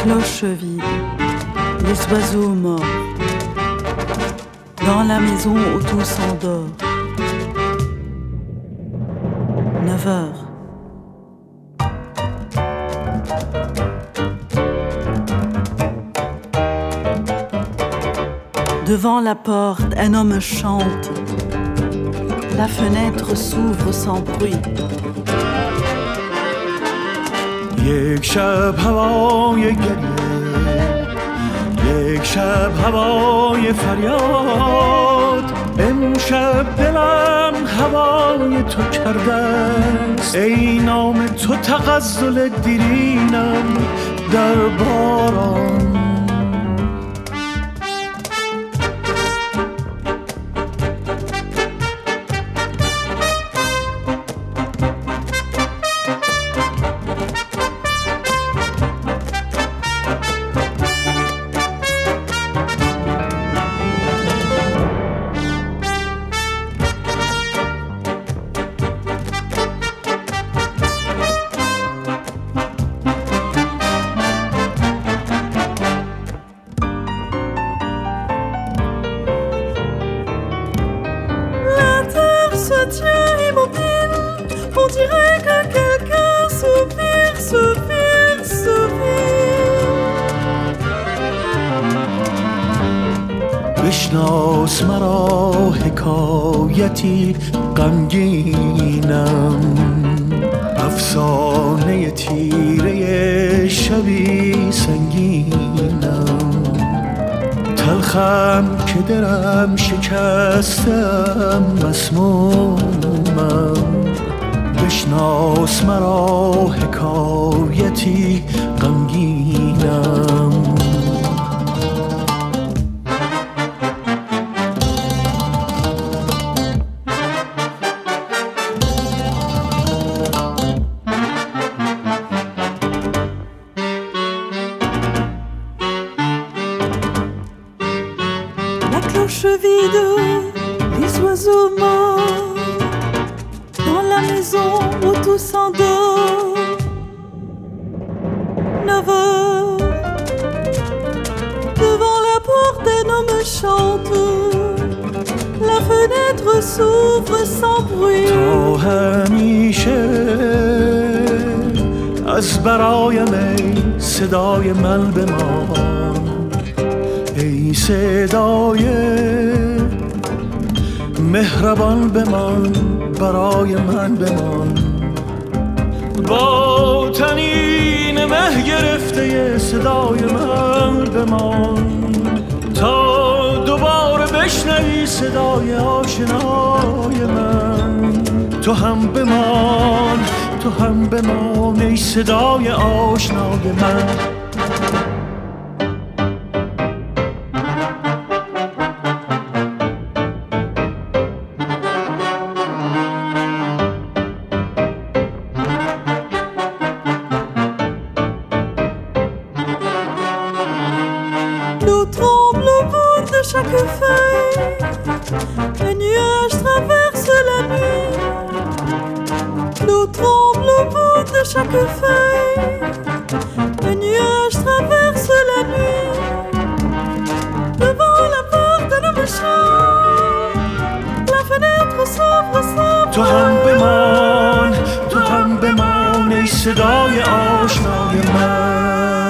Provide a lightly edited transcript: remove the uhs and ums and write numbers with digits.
cloche vide, les oiseaux morts. Dans la maison où tout s'endort. 9 heures. Devant la porte, un homme chante. La fenêtre s'ouvre sans bruit. یک شب هوای گریه، یک شب هوای فریاد، امشب دلم هوای تو کرده است، ای نام تو تغزل دیرینم در باران. بشناس مرا حکایتی غمگینم، افسانه تیره شبی سنگینم، تلخم که درم شکستم مسمومم. بشناس مرا حکایتی غمگینم. Cloche vide, les oiseaux morts. Dans la maison où tout s'endort. 9 heures. Devant la porte un homme chante. La fenêtre s'ouvre sans bruit. تا همیشه از برایم ای صدای من بمان، ای صدای مهربان بمان، برای من بمان. با طنین مه گرفته صدای من بمان، تا دوباره بشنوی صدای آشنای من. تو هم بمان، تو هم بمان، ای صدای آشنای من. L'eau tremble au bout de chaque feuille, les nuages traversent la nuit. L'eau tremble au bout de chaque feuille, les nuages traversent la nuit. Devant la porte d'un homme chante, la fenêtre s'ouvre sans bruit. تو هم بمان، تو هم بمان، ای صدای آشنای من.